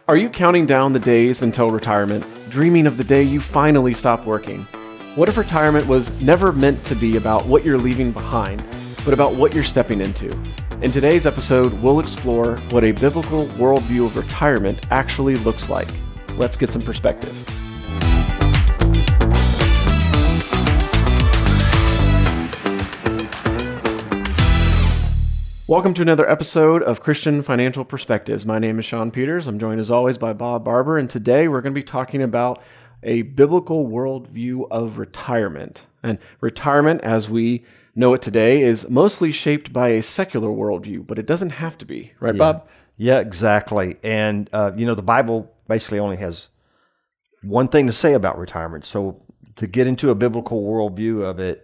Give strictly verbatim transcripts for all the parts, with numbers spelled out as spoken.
Are you counting down the days until retirement, dreaming of the day you finally stop working? What if retirement was never meant to be about what you're leaving behind, but about what you're stepping into? In today's episode, we'll explore what a biblical worldview of retirement actually looks like. Let's get some perspective. Welcome to another episode of Christian Financial Perspectives. My name is Sean Peters. I'm joined as always by Bob Barber, and today we're going to be talking about a biblical worldview of retirement. And retirement, as we know it today, is mostly shaped by a secular worldview, but it doesn't have to be, right, yeah. Bob? Yeah, exactly. And, uh, you know, the Bible basically only has one thing to say about retirement. So to get into a biblical worldview of it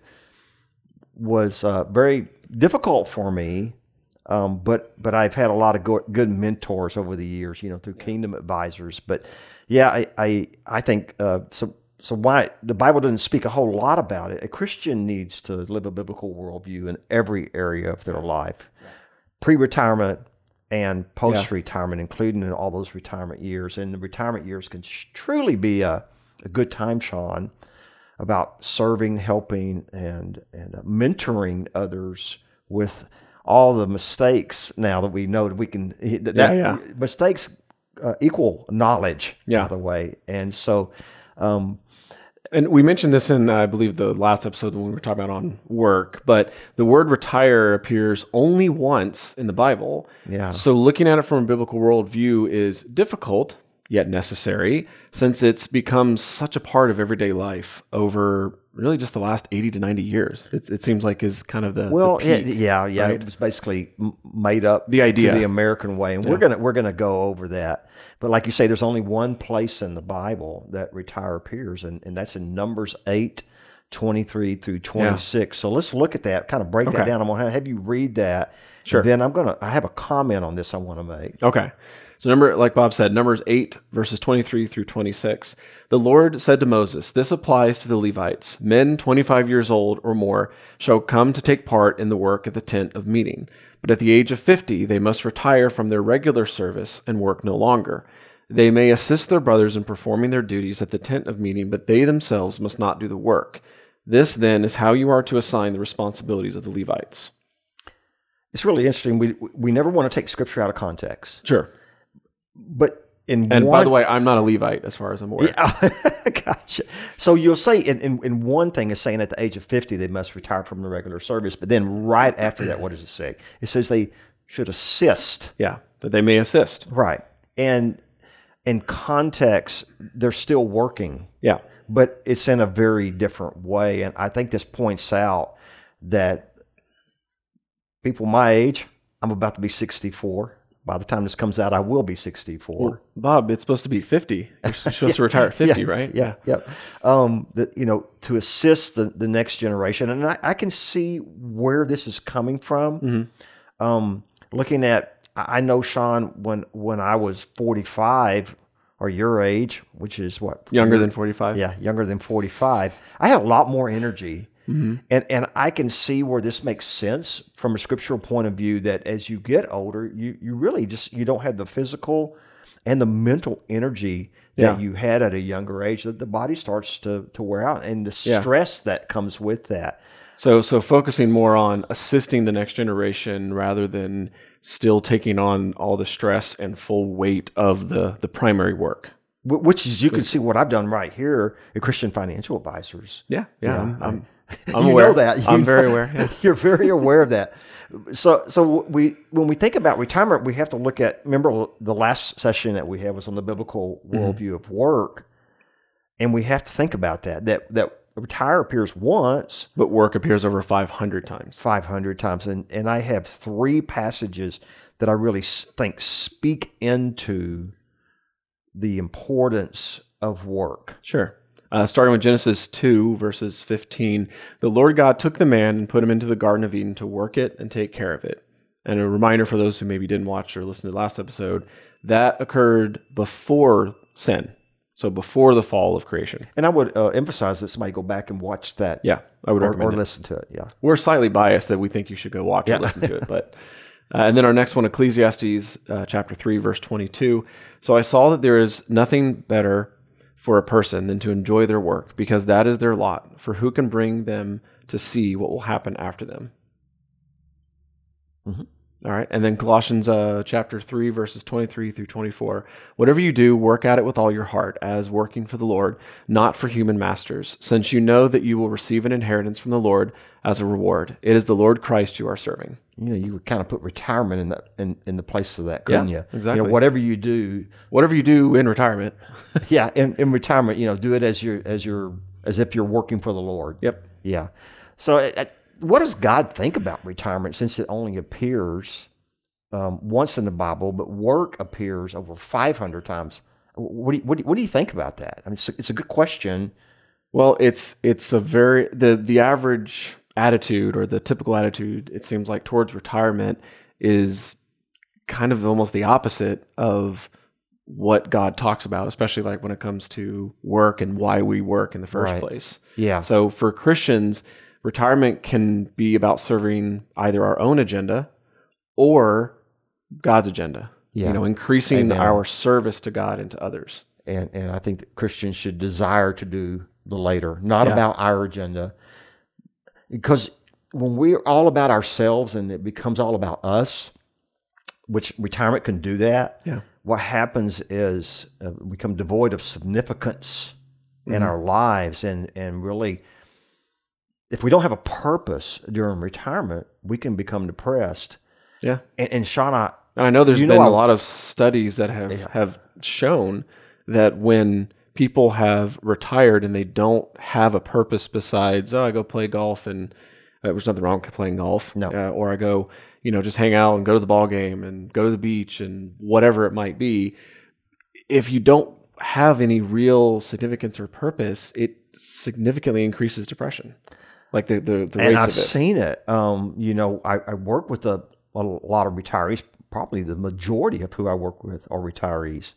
was uh, very difficult for me. Um, but but I've had a lot of go- good mentors over the years, you know, through Kingdom Advisors. But yeah, I I, I think uh, so. So why the Bible doesn't speak a whole lot about it? A Christian needs to live a biblical worldview in every area of their life, pre-retirement and post-retirement, yeah. including in all those retirement years. And the retirement years can sh- truly be a, a good time, Sean, about serving, helping, and and uh, mentoring others with all the mistakes now that we know that we can, that, yeah, yeah. mistakes uh, equal knowledge, yeah. by the way. And so, um, and we mentioned this in, uh, I believe, the last episode when we were talking about on work, but the word retire appears only once in the Bible. Yeah. So looking at it from a biblical worldview is difficult, yet necessary, since it's become such a part of everyday life over really just the last eighty to ninety years. It's, it seems like is kind of the well, the peak, yeah, yeah. right? It was basically made up the idea, to the American way, and yeah. we're gonna we're gonna go over that. But like you say, there's only one place in the Bible that retire appears, and, and that's in Numbers eight, twenty-three through twenty-six. Yeah. So let's look at that, kind of break okay. that down. I'm gonna have you read that. Sure. And then I'm gonna I have a comment on this I want to make. Okay. So number, like Bob said, Numbers eight, verses twenty-three through twenty-six. The Lord said to Moses, "This applies to the Levites. Men twenty-five years old or more shall come to take part in the work at the tent of meeting. But at the age of fifty, they must retire from their regular service and work no longer. They may assist their brothers in performing their duties at the tent of meeting, but they themselves must not do the work. This, then, is how you are to assign the responsibilities of the Levites." It's really interesting. We we never want to take Scripture out of context. Sure. But in and one, by the way, I'm not a Levite as far as I'm aware. Yeah, gotcha. So you'll say in, in, in one thing is saying at the age of fifty they must retire from the regular service, but then right after that, what does it say? It says they should assist. Yeah, that they may assist. Right. And in context, they're still working. Yeah. But it's in a very different way, and I think this points out that people my age, I'm about to be sixty-four. By the time this comes out, I will be sixty-four. Well, Bob, it's supposed to be fifty. You're supposed yeah, to retire at fifty, yeah, right? Yeah, yeah. Um, the, you know, to assist the, the next generation. And I, I can see where this is coming from. Mm-hmm. Um, looking at, I know, Sean, when, when I was forty-five, or your age, which is what? Younger than forty-five? Yeah, younger than forty-five. I had a lot more energy. Mm-hmm. And and I can see where this makes sense from a scriptural point of view, that as you get older, you, you really just, you don't have the physical and the mental energy that yeah. you had at a younger age, that the body starts to, to wear out, and the stress yeah. that comes with that. So so focusing more on assisting the next generation rather than still taking on all the stress and full weight of the, the primary work. Which is, you can see what I've done right here at Christian Financial Advisors. Yeah, yeah. yeah I'm, I'm, I'm I'm you aware. know that. You I'm know, very aware. Yeah. You're very aware of that. So, so we when we think about retirement, we have to look at. Remember, the last session that we had was on the biblical worldview mm-hmm. of work, and we have to think about that. That that retire appears once, but work appears over five hundred times. Five hundred times, and and I have three passages that I really think speak into the importance of work. Sure. Uh, starting with Genesis two, verses fifteen, the Lord God took the man and put him into the Garden of Eden to work it and take care of it. And a reminder for those who maybe didn't watch or listen to the last episode, that occurred before sin. So before the fall of creation. And I would uh, emphasize that somebody go back and watch that. Yeah, I would or, recommend or it. listen to it, yeah. We're slightly biased that we think you should go watch yeah. or listen to it, but Uh, and then our next one, Ecclesiastes uh, chapter three, verse twenty-two. So I saw that there is nothing better for a person than to enjoy their work, because that is their lot. For who can bring them to see what will happen after them? Mm-hmm. All right. And then Colossians uh, chapter three, verses twenty-three through twenty-four. Whatever you do, work at it with all your heart, as working for the Lord, not for human masters, since you know that you will receive an inheritance from the Lord as a reward. It is the Lord Christ you are serving. You know, you would kind of put retirement in that in, in the place of that, couldn't Yeah, you? exactly. You know, whatever you do, Whatever you do in retirement. yeah, in, in retirement, you know, do it as your as your as if you're working for the Lord. Yep. Yeah. So, uh, what does God think about retirement, since it only appears um, once in the Bible, but work appears over five hundred times? What do you, what do you, what do you think about that? I mean, it's a, it's a good question. Well, it's it's a very the the average attitude, or the typical attitude, it seems like, towards retirement is kind of almost the opposite of what God talks about, especially like when it comes to work and why we work in the first Right. place. Yeah. So for Christians, retirement can be about serving either our own agenda or God's agenda. Yeah. You know, increasing Amen. our service to God and to others. And and I think that Christians should desire to do the later, not Yeah. about our agenda. Because when we're all about ourselves and it becomes all about us, which retirement can do that, Yeah. what happens is uh, we become devoid of significance in Mhm. our lives. And, and really, if we don't have a purpose during retirement, we can become depressed. Yeah. And, and Sean, And I know there's You know, been I- a lot of studies that have, Yeah. have shown that when people have retired and they don't have a purpose besides, oh, I go play golf, and uh, there's nothing wrong with playing golf. No. Uh, or I go, you know, just hang out and go to the ball game and go to the beach and whatever it might be. If you don't have any real significance or purpose, it significantly increases depression. Like the, the, the and rates I've of it. seen it. Um, you know, I, I work with a, a lot of retirees. Probably the majority of who I work with are retirees,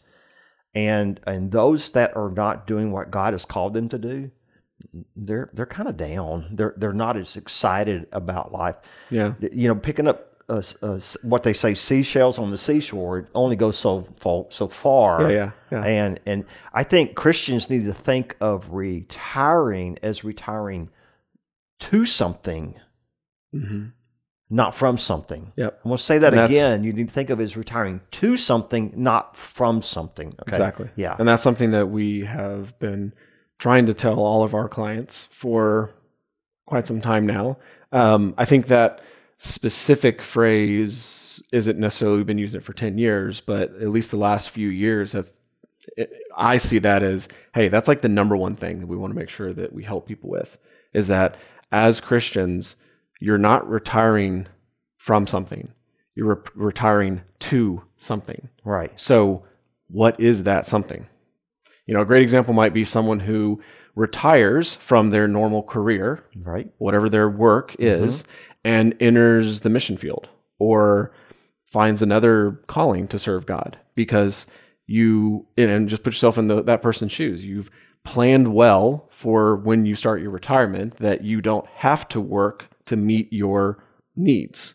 and and those that are not doing what God has called them to do, they're they're kind of down. They're they're not as excited about life. Yeah. You know, picking up uh, uh, what they say, seashells on the seashore, it only goes so far, so far. Yeah, yeah, yeah. And and I think Christians need to think of retiring as retiring to something, Mm-hmm. not from something. Yep. I'm going to say that And that's- again. You need to think of it as retiring to something, not from something. Okay? Exactly. Yeah. And that's something that we have been trying to tell all of our clients for quite some time now. Um, I think that specific phrase isn't necessarily been using it for ten years, but at least the last few years, that's, it, I see that as, hey, that's like the number one thing that we want to make sure that we help people with, is that as Christians, you're not retiring from something. You're re- retiring to something. Right. So what is that something? You know, a great example might be someone who retires from their normal career, Right. whatever their work is, and enters the mission field or finds another calling to serve God, because you, and just put yourself in the, that person's shoes. You've planned well for when you start your retirement that you don't have to work to meet your needs.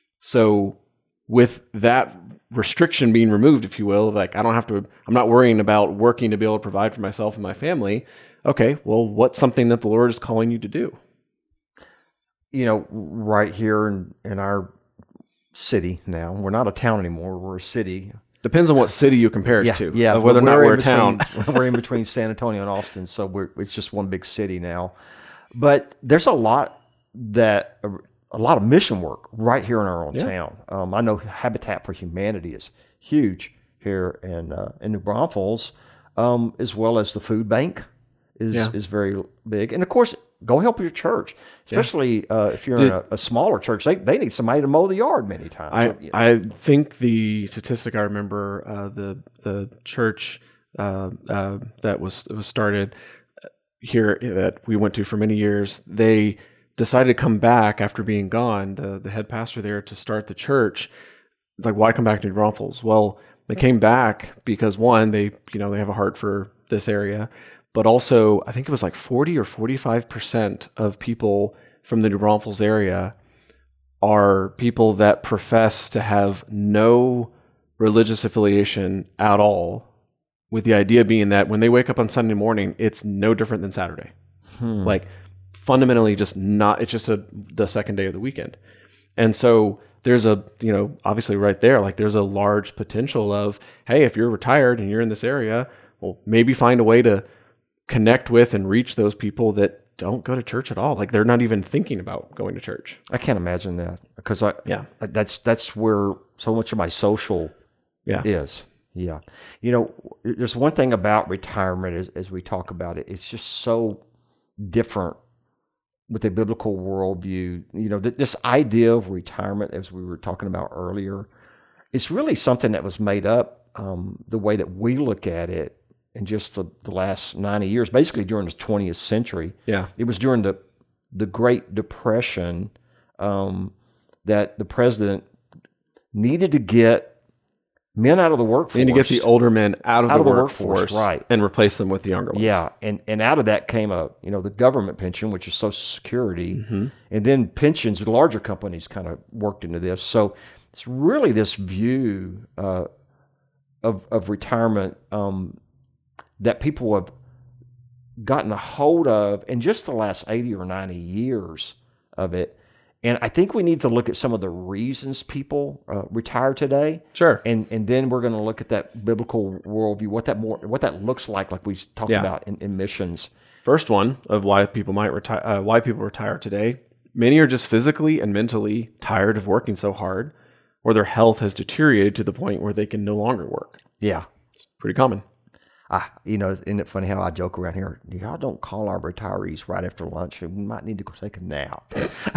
So with that restriction being removed, if you will, like I don't have to, I'm not worrying about working to be able to provide for myself and my family. Okay, well, what's something that the Lord is calling you to do? You know, right here in, in our city now, we're not a town anymore. We're a city. Depends on what city you compare it Yeah, to, yeah. of whether or but not we're in a town. between- we're in between San Antonio and Austin, so we're it's just one big city now. But there's a lot that a lot of mission work right here in our own Yeah. town. Um, I know Habitat for Humanity is huge here in uh, in New Braunfels, um, as well as the food bank is Yeah. is very big, and of course, go help your church, especially uh, if you're in Did- a, a smaller church. They they need somebody to mow the yard many times. I, So, yeah. I think the statistic I remember, uh, the the church uh, uh, that was was started here that we went to for many years, they decided to come back after being gone. The the head pastor there to start the church. It's like, why come back to New Braunfels? Well, they came back because one, they you know they have a heart for this area, but also I think it was like forty or forty-five percent of people from the New Braunfels area are people that profess to have no religious affiliation at all, with the idea being that when they wake up on Sunday morning, it's no different than Saturday. Hmm. Like fundamentally just not, it's just a, the second day of the weekend. And so there's a, you know, obviously right there, like there's a large potential of, hey, if you're retired and you're in this area, well, maybe find a way to connect with and reach those people that don't go to church at all. Like they're not even thinking about going to church. I can't imagine that because I, Yeah. that's, that's where so much of my social Yeah. is. Yeah. You know, there's one thing about retirement as, as we talk about it, it's just so different with a biblical worldview. You know, th- this idea of retirement, as we were talking about earlier, it's really something that was made up um, the way that we look at it in just the, the last ninety years, basically during the twentieth century. Yeah. It was during the, the Great Depression um, that the president needed to get men out of the workforce. They need to get the older men out of, Out the, of the workforce, workforce, right. and replace them with the younger ones. Yeah, and, and out of that came a you know the government pension, which is Social Security, Mm-hmm. and then pensions. The larger companies kind of worked into this, so it's really this view uh, of of retirement um, that people have gotten a hold of in just the last eighty or ninety years of it. And I think we need to look at some of the reasons people uh, retire today. Sure. And and then we're going to look at that biblical worldview, what that more, what that looks like, like we talked Yeah. about in, in missions. First one of why people might retire, uh, why people retire today. Many are just physically and mentally tired of working so hard, or their health has deteriorated to the point where they can no longer work. Yeah. It's pretty common. Ah, you know, isn't it funny how I joke around here? Y'all don't call our retirees right after lunch. We might need to go take a nap.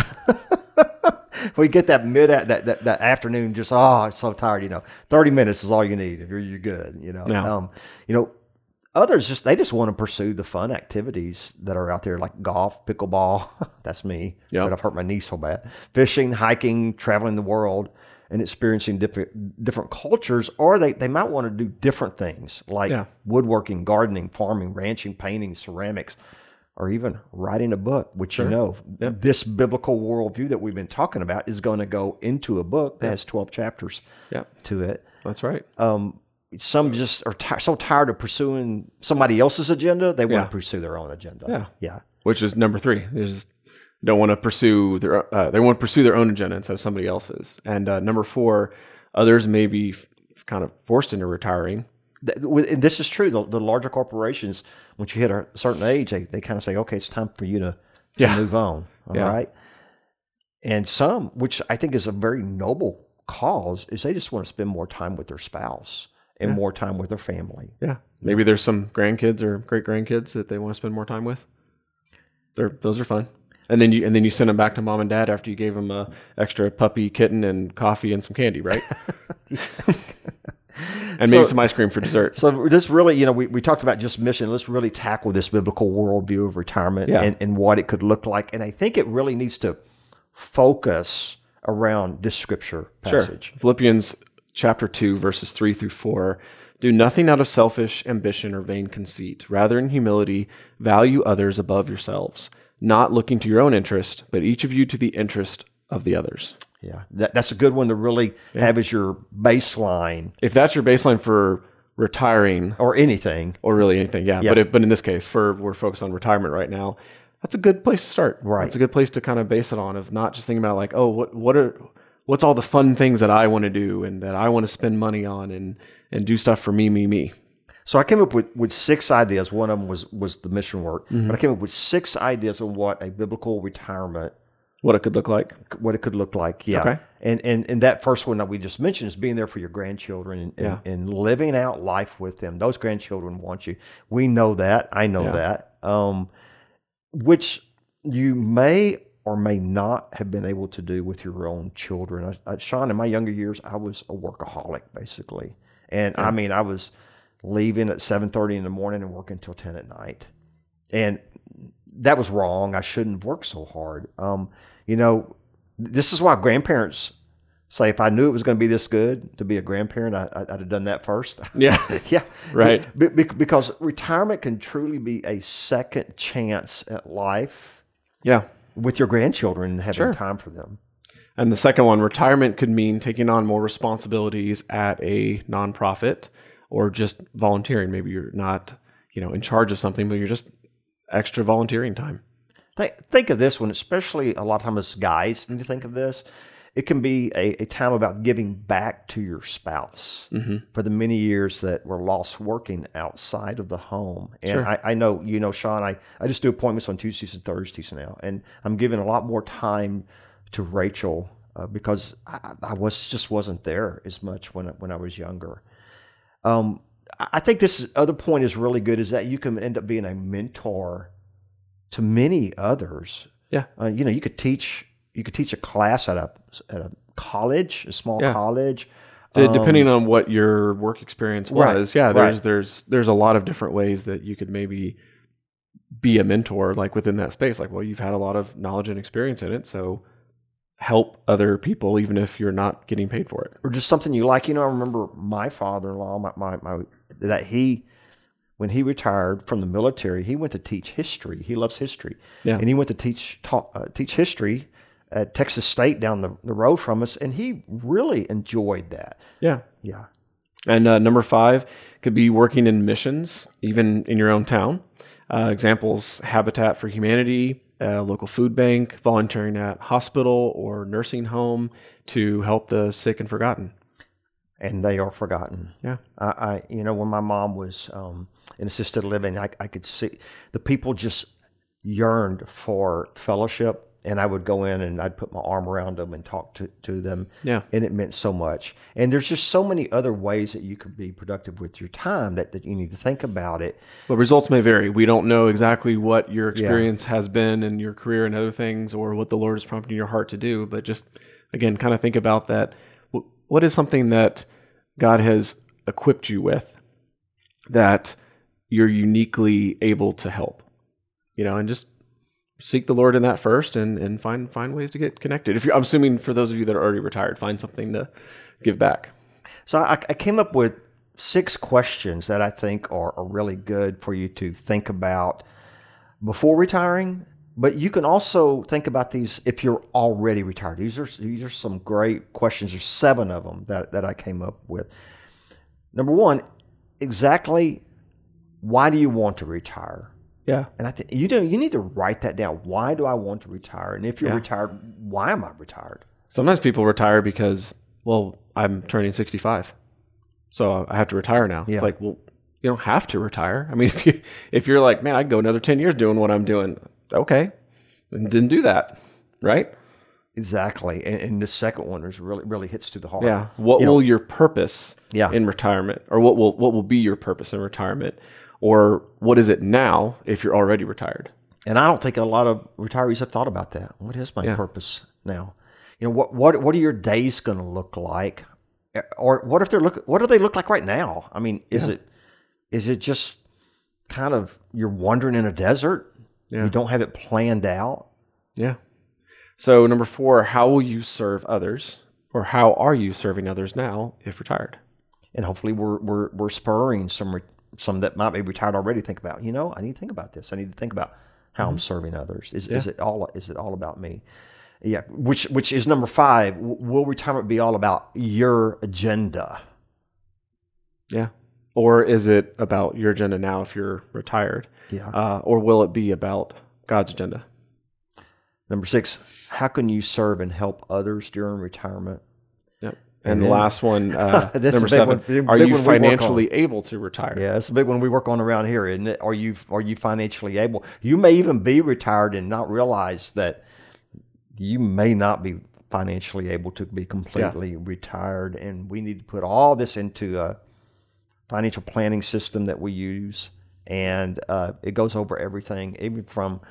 We get that mid that, that that afternoon, just oh, I'm so tired. You know, thirty minutes is all you need. If you're you're good. You know, Yeah. um, you know, others just they just want to pursue the fun activities that are out there, like golf, pickleball. That's me. Yep. But I've hurt my knee so bad. Fishing, hiking, traveling the world, and experiencing different different cultures. Or they they might want to do different things like Yeah. woodworking, gardening, farming, ranching, painting, ceramics, or even writing a book, which Sure. you know, Yeah. this biblical worldview that we've been talking about is going to go into a book that has twelve chapters Yeah, to it. that's right. Um, some just are ti so tired of pursuing somebody else's agenda, they want Yeah. to pursue their own agenda. Yeah. Yeah. Which is number three. They just don't want to pursue their uh, they want to pursue their own agenda instead of somebody else's. And uh, number four, others may be f- kind of forced into retiring. Th- w- And this is true. The, the larger corporations, once you hit a certain age, they, they kind of say, okay, it's time for you to, to Yeah. move on. All Yeah. right. And some, which I think is a very noble cause, is they just want to spend more time with their spouse and Yeah. more time with their family. Yeah, maybe there's some grandkids or great grandkids that they want to spend more time with. They're those are fun. And then you and then you send them back to mom and dad after you gave them a extra puppy, kitten, and coffee and some candy, right? And maybe So- some ice cream for dessert. So this really, you know, we, we talked about just mission. Let's really tackle this biblical worldview of retirement Yeah. and, and what it could look like. And I think it really needs to focus around this scripture passage. Sure. Philippians chapter two, verses three through four. Do nothing out of selfish ambition or vain conceit. Rather, in humility, value others above yourselves, not looking to your own interest, but each of you to the interest of the others. Yeah, that, that's a good one to really have as your baseline If that's your baseline for retiring, or anything. or really anything, yeah. Yeah. But if, but in this case, for we're focused on retirement right now. That's a good place to start. Right. It's a good place to kind of base it on, of not just thinking about like, oh, what what are what's all the fun things that I want to do and that I want to spend money on and and do stuff for me, me, me. So I came up with, with six ideas. One of them was was the mission work, Mm-hmm. but I came up with six ideas of what a biblical retirement, What it could look like. what it could look like. Yeah, Okay. and and and that first one that we just mentioned is being there for your grandchildren and, and, Yeah. and living out life with them. Those grandchildren want you. We know that. I know Yeah. that. Um, which you may or may not have been able to do with your own children. I, I, Sean, in my younger years, I was a workaholic basically, and I mean, I was leaving at seven thirty in the morning and working till ten at night, and that was wrong. I shouldn't have worked so hard. Um, you know, this is why grandparents say, if I knew it was going to be this good to be a grandparent, I, I, I'd have done that first. Yeah. Yeah, Right. Be- be- because retirement can truly be a second chance at life Yeah. with your grandchildren and having Sure. time for them. And the second one, retirement could mean taking on more responsibilities at a nonprofit or just volunteering. Maybe you're not, you know, in charge of something, but you're just extra volunteering time. Think, think of this one, especially a lot of times guys need to think of this. It can be a, a time about giving back to your spouse Mm-hmm. for the many years that were lost working outside of the home. And Sure. I, I know, you know, Sean, I, I just do appointments on Tuesdays and Thursdays now, and I'm giving a lot more time to Rachel uh, because I, I was just wasn't there as much when, when I was younger. Um, I think this other point is really good, is that you can end up being a mentor to many others. Yeah. Uh, you know, you could teach you could teach a class at a at a college, a small Yeah. college. D- Um, Depending on what your work experience Right, was, yeah, there's right. there's there's a lot of different ways that you could maybe be a mentor, like within that space. Like, well, you've had a lot of knowledge and experience in it, so help other people, even if you're not getting paid for it. or just something you like. You know, I remember my father-in-law, my, my, my that he, when he retired from the military, he went to teach history. He loves history, Yeah. and he went to teach taught, uh, teach history at Texas State down the, the road from us, and he really enjoyed that. Yeah. Yeah, And uh, number five could be working in missions, even in your own town. Uh, examples: Habitat for Humanity, a local food bank, volunteering at hospital or nursing home to help the sick and forgotten. and they are forgotten. Yeah. I, I you know, when my mom was um, in assisted living, I, I could see the people just yearned for fellowship, and I would go in and I'd put my arm around them and talk to, to them. Yeah. And it meant so much. And there's just so many other ways that you can be productive with your time that, that you need to think about it. But results may vary. We don't know exactly what your experience has been in your career and other things, or what the Lord is prompting your heart to do. But just, again, kind of think about that. Wh- What is something that God has equipped you with that you're uniquely able to help? You know, and just seek the Lord in that first, and, and find find ways to get connected. If you're, I'm assuming for those of you that are already retired, find something to give back. So I, I came up with six questions that I think are, are really good for you to think about before retiring. But you can also think about these if you're already retired. These are these are some great questions. There's seven of them that, that I came up with. Number one, exactly why do you want to retire? Yeah. And I think you do. You need to write that down. Why do I want to retire? And if you're Yeah. retired, why am I retired? Sometimes people retire because, well, I'm turning sixty-five, so I have to retire now. Yeah. It's like, well, you don't have to retire. I mean, if you if you're like, man, I'd go another ten years doing what I'm doing. Okay, and didn't do that, right? Exactly. And, and the second one is really really hits to the heart. Yeah. What You know- will your purpose Yeah. in retirement, or what will what will be your purpose in retirement, or what is it now if you're already retired? And I don't think a lot of retirees have thought about that. What is my Yeah. purpose now? You know, what what what are your days going to look like? Or what if they're look what do they look like right now? I mean, is Yeah. it is it just kind of you're wandering in a desert? Yeah. You don't have it planned out? Yeah. So number four, how will you serve others, or how are you serving others now if retired? And hopefully we're we're we're spurring some re, some that might be retired already think about, you know, I need to think about this. I need to think about how I'm serving others. Is is Yeah. it all is it all about me? Yeah, which which is number five. W- Will retirement be all about your agenda? Yeah. Or is it about your agenda now if you're retired? Yeah. Uh, or will it be about God's agenda? Number six, how can you serve and help others during retirement? Yep. And And, the then- last one, uh, That's a number big seven, one. Big are one you we work on. financially able to retire? Yeah, that's a big one we work on around here, isn't it? Are you are you financially able? You may even be retired and not realize that you may not be financially able to be completely retired, and we need to put all this into a financial planning system that we use, and uh, it goes over everything, even from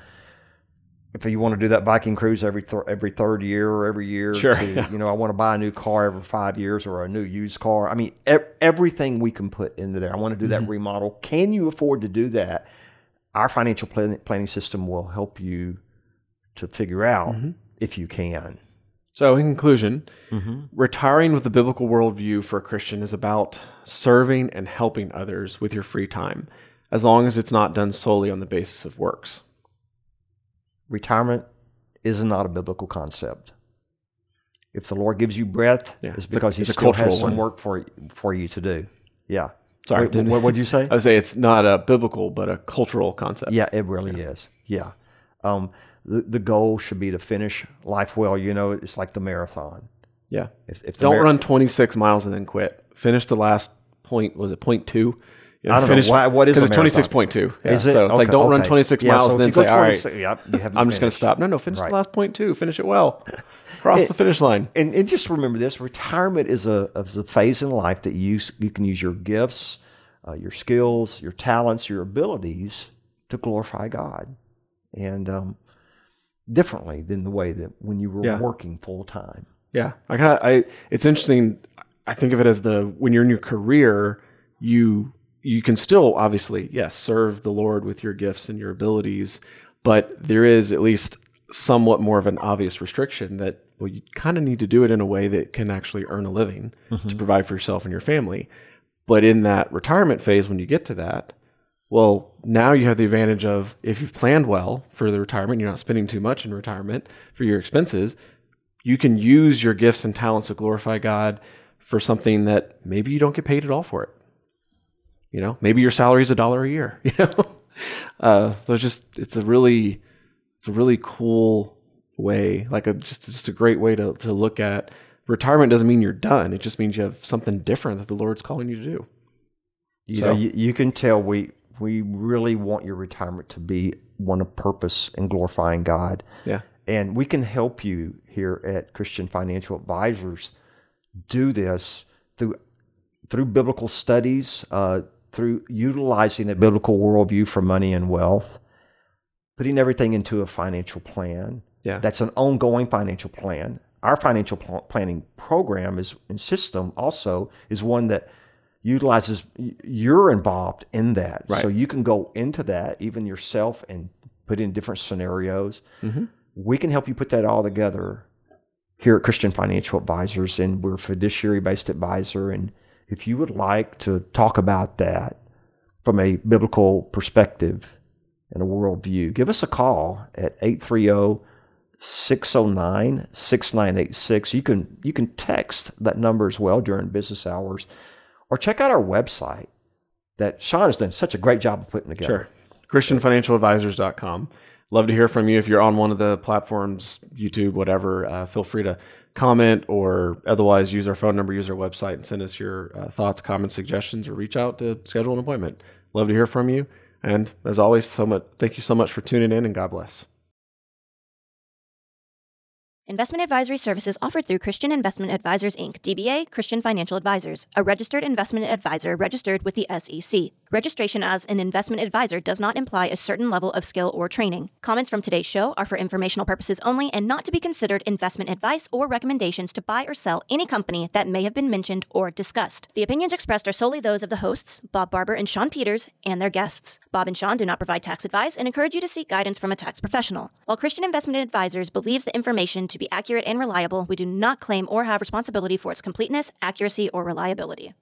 if you want to do that biking cruise every th- every third year or every year, Sure, to, yeah. you know, I want to buy a new car every five years or a new used car. I mean, e- everything we can put into there. I want to do that remodel. Can you afford to do that? Our financial plan- planning system will help you to figure out if you can. So in conclusion, Mm-hmm. retiring with the biblical worldview for a Christian is about serving and helping others with your free time, as long as it's not done solely on the basis of works. Retirement is not a biblical concept. if the Lord gives you breath, Yeah, it's it's a- because He it's a still has cultural some one. work for for you to do. Yeah. Sorry, Wait, didn't- what would you say? I would say it's not a biblical, but a cultural concept. Yeah, it really is. Yeah. Um, the, the goal should be to finish life well. You know, it's like the marathon. Yeah. If, if the Don't mar- run twenty-six miles and then quit. Finish the last point. Was it point two? You know, I don't finish, know. Why, what is Because a it's marathon? twenty-six point two. Yeah, Is it? So it's like, Okay, don't run okay. twenty-six Yeah, miles so and if then you say, go all right, twenty-six yep, you haven't I'm just going to finished. stop. No, no, finish Right. the last point two. Finish it well. Cross It- the finish line. And, and just remember this: retirement is a is a phase in life that you use, you can use your gifts, uh, your skills, your talents, your abilities to glorify God, and um, differently than the way that when you were Yeah. working full time. Yeah, I kind of. I. It's interesting. I think of it as the when you're in your career, you you can still obviously yes serve the Lord with your gifts and your abilities, but there is at least somewhat more of an obvious restriction that well you kind of need to do it in a way that can actually earn a living to provide for yourself and your family. But in that retirement phase, when you get to that, well, now you have the advantage of if you've planned well for the retirement, you're not spending too much in retirement for your expenses. You can use your gifts and talents to glorify God for something that maybe you don't get paid at all for it. You know, maybe your salary is a dollar a year. You know, uh, so it's just it's a really it's a really cool way, like a just just a great way to to look at retirement. Doesn't mean you're done. It just means you have something different that the Lord's calling you to do. You So- know, you, you can tell we we really want your retirement to be one of purpose and glorifying God. Yeah, And we can help you here at Christian Financial Advisors do this through through biblical studies, uh, through utilizing a biblical worldview for money and wealth, putting everything into a financial plan. yeah, That's an ongoing financial plan. Our financial pl- planning program is and system also is one that utilizes y- you're involved in that, Right. so you can go into that even yourself and put in different scenarios. Mhm. We can help you put that all together here at Christian Financial Advisors, and we're a fiduciary-based advisor. And if you would like to talk about that from a biblical perspective and a worldview, give us a call at eight three zero, six zero nine, six nine eight six. You can you can text that number as well during business hours, or check out our website that Sean has done such a great job of putting together. sure. Christian Financial Advisors dot com. Love to hear from you. If you're on one of the platforms, YouTube, whatever, uh, feel free to comment or otherwise use our phone number, use our website, and send us your uh, thoughts, comments, suggestions, or reach out to schedule an appointment. Love to hear from you. And as always, so much, thank you so much for tuning in, and God bless. Investment advisory services offered through Christian Investment Advisors, Incorporated, D B A, Christian Financial Advisors, a registered investment advisor registered with the S E C. Registration as an investment advisor does not imply a certain level of skill or training. Comments from today's show are for informational purposes only and not to be considered investment advice or recommendations to buy or sell any company that may have been mentioned or discussed. The opinions expressed are solely those of the hosts, Bob Barber and Sean Peters, and their guests. Bob and Sean do not provide tax advice and encourage you to seek guidance from a tax professional. While Christian Investment Advisors believes the information to be accurate and reliable, we do not claim or have responsibility for its completeness, accuracy, or reliability.